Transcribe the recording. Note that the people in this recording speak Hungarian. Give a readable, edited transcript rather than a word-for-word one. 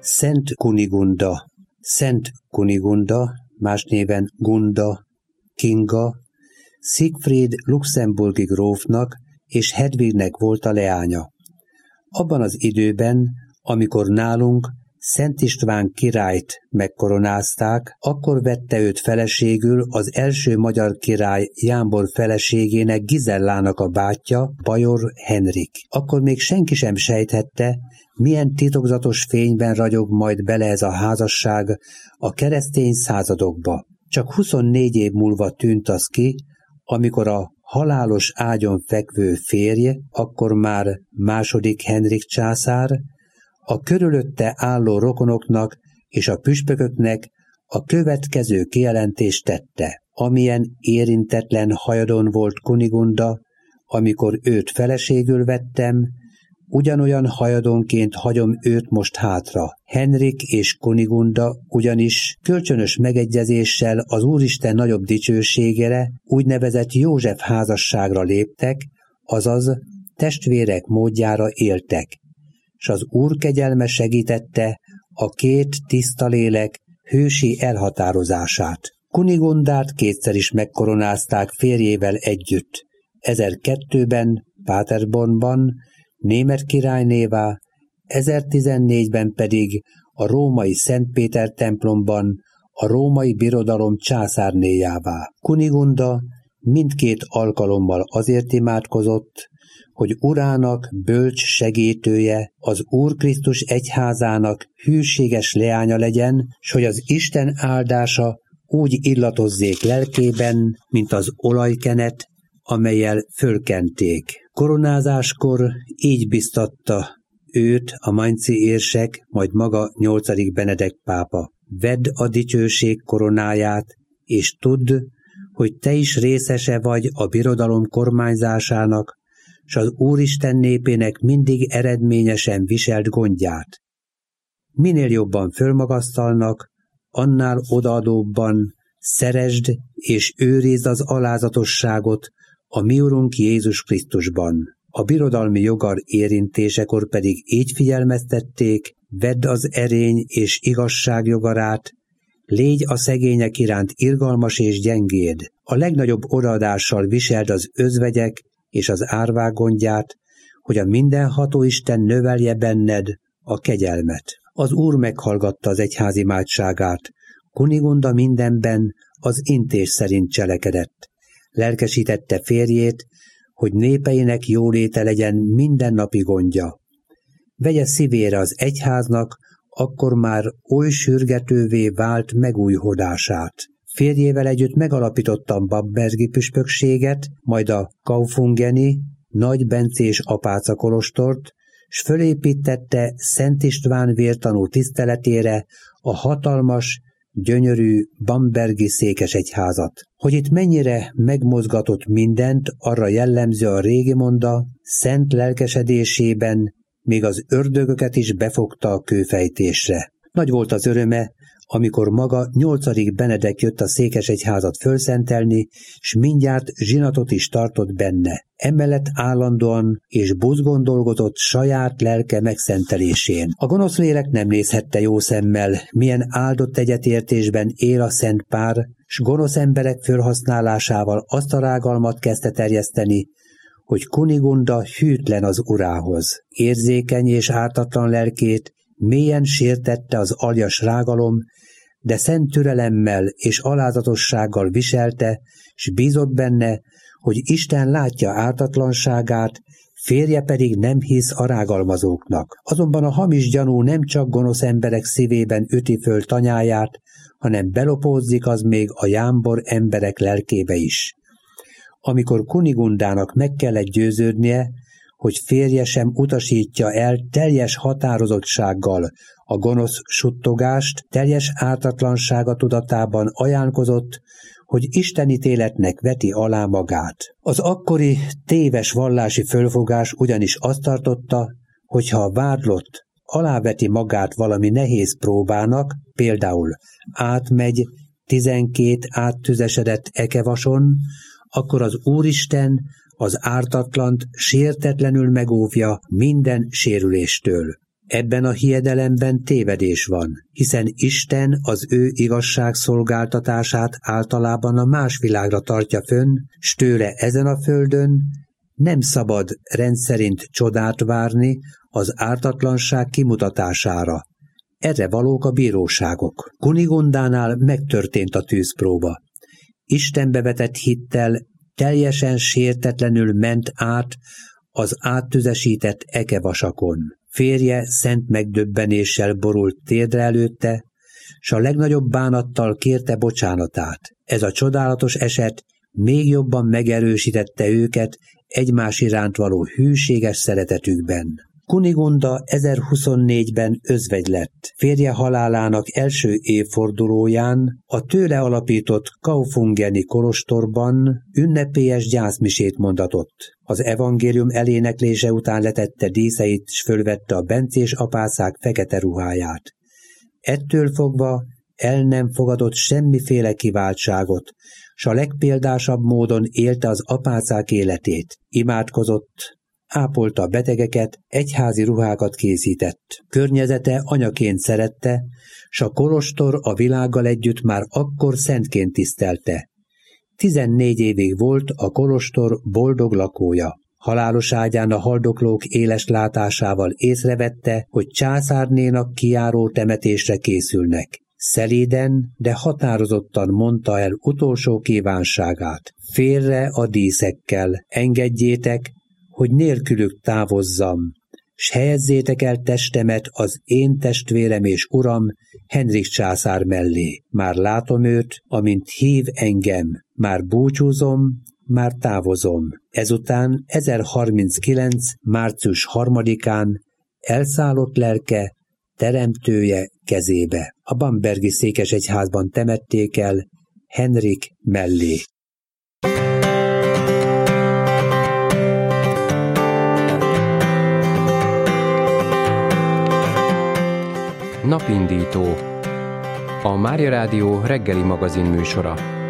Szent Kunigunda. Szent Kunigunda, más néven Gunda, Kinga, Siegfried luxemburgi grófnak és Hedwignek volt a leánya. Abban az időben, amikor nálunk Szent István királyt megkoronázták, akkor vette őt feleségül az első magyar király Jámbor feleségének, Gizellának a bátyja, Bajor Henrik. Akkor még senki sem sejthette, milyen titokzatos fényben ragyog majd bele ez a házasság a keresztény századokba. Csak 24 év múlva tűnt az ki, amikor a halálos ágyon fekvő férj, akkor már II. Henrik császár, a körülötte álló rokonoknak és a püspököknek a következő kijelentést tette: amilyen érintetlen hajadon volt Kunigunda, amikor őt feleségül vettem, ugyanolyan hajadonként hagyom őt most hátra. Henrik és Kunigunda ugyanis kölcsönös megegyezéssel az Úristen nagyobb dicsőségére, úgynevezett József házasságra léptek, azaz testvérek módjára éltek, s az Úr kegyelme segítette a két tiszta lélek hősi elhatározását. Kunigundát kétszer is megkoronázták férjével együtt. 1002-ben Paderbornban német királynévá, 1014-ben pedig a római Szent Péter templomban a római birodalom császárnéjává. Kunigunda mindkét alkalommal azért imádkozott, hogy urának bölcs segítője, az Úr Krisztus egyházának hűséges leánya legyen, s hogy az Isten áldása úgy illatozzék lelkében, mint az olajkenet, amellyel fölkenték. Koronázáskor így biztatta őt a mainzi érsek, majd maga 8. Benedek pápa: vedd a dicsőség koronáját, és tudd, hogy te is részese vagy a birodalom kormányzásának, s az Úristen népének mindig eredményesen viselt gondját. Minél jobban fölmagasztalnak, annál odaadóbban szeresd és őrizd az alázatosságot a mi Urunk Jézus Krisztusban. A birodalmi jogar érintésekor pedig így figyelmeztették: vedd az erény és igazság jogarát, légy a szegények iránt irgalmas és gyengéd, a legnagyobb odaadással viseld az özvegyek és az árvák gondját, hogy a mindenható Isten növelje benned a kegyelmet. Az Úr meghallgatta az egyház imádságát, Kunigunda mindenben az intés szerint cselekedett. Lelkesítette férjét, hogy népeinek jóléte legyen mindennapi gondja. Vegye szívére az egyháznak akkor már oly sürgetővé vált megújhodását. Férjével együtt megalapította a Bambergi püspökséget, majd a Kaufungeni, Nagy Bencés apáca kolostort, s fölépítette Szent István vértanú tiszteletére a hatalmas, gyönyörű Bambergi székesegyházat. Hogy itt mennyire megmozgatott mindent, arra jellemző a régi monda: szent lelkesedésében még az ördögöket is befogta a kőfejtésre. Nagy volt az öröme, amikor maga 8. Benedek jött a székesegyházat fölszentelni, s mindjárt zsinatot is tartott benne. Emellett állandóan és buzgón dolgozott saját lelke megszentelésén. A gonosz lélek nem nézhette jó szemmel, milyen áldott egyetértésben él a szent pár, s gonosz emberek fölhasználásával azt a rágalmat kezdte terjeszteni, hogy Kunigunda hűtlen az urához. Érzékeny és ártatlan lelkét mélyen sértette az aljas rágalom, de szent türelemmel és alázatossággal viselte, s bízott benne, hogy Isten látja ártatlanságát, férje pedig nem hisz a rágalmazóknak. Azonban a hamis gyanú nem csak gonosz emberek szívében üti föl tanyáját, hanem belopózzik az még a jámbor emberek lelkébe is. Amikor Kunigundának meg kellett győződnie, hogy férje sem utasítja el teljes határozottsággal a gonosz suttogást, teljes ártatlansága tudatában ajánlkozott, hogy istenítéletnek veti alá magát. Az akkori téves vallási fölfogás ugyanis azt tartotta, hogy ha a vádlott aláveti magát valami nehéz próbának, például átmegy 12 áttüzesedett ekevason, akkor az Úristen az ártatlant sértetlenül megóvja minden sérüléstől. Ebben a hiedelemben tévedés van, hiszen Isten az ő igazságszolgáltatását általában a más világra tartja fönn, s tőle ezen a földön nem szabad rendszerint csodát várni az ártatlanság kimutatására. Erre valók a bíróságok. Kunigundánál megtörtént a tűzpróba. Istenbe vetett hittel teljesen sértetlenül ment át az áttüzesített ekevasakon. Férje szent megdöbbenéssel borult térdre előtte, s a legnagyobb bánattal kérte bocsánatát. Ez a csodálatos eset még jobban megerősítette őket egymás iránt való hűséges szeretetükben. Kunigunda 1024-ben özvegy lett. Férje halálának első évfordulóján a tőle alapított Kaufungeni kolostorban ünnepélyes gyászmisét mondatott. Az evangélium eléneklése után letette díszeit, s fölvette a bencés apácák fekete ruháját. Ettől fogva el nem fogadott semmiféle kiváltságot, s a legpéldásabb módon élte az apácák életét. Imádkozott, ápolta a betegeket, egyházi ruhákat készített. Környezete anyaként szerette, s a kolostor a világgal együtt már akkor szentként tisztelte. 14 évig volt a kolostor boldog lakója. Halálos ágyán a haldoklók éles látásával észrevette, hogy császárnénak kijáró temetésre készülnek. Szelíden, de határozottan mondta el utolsó kívánságát. Félre a díszekkel, engedjétek, hogy nélkülük távozzam, s helyezzétek el testemet az én testvérem és uram, Henrik császár mellé. Már látom őt, amint hív engem, már búcsúzom, már távozom. Ezután 1039. március 3-án elszállott lelke teremtője kezébe. A bambergi székesegyházban temették el Henrik mellé. Napindító. A Mária Rádió reggeli magazin műsora.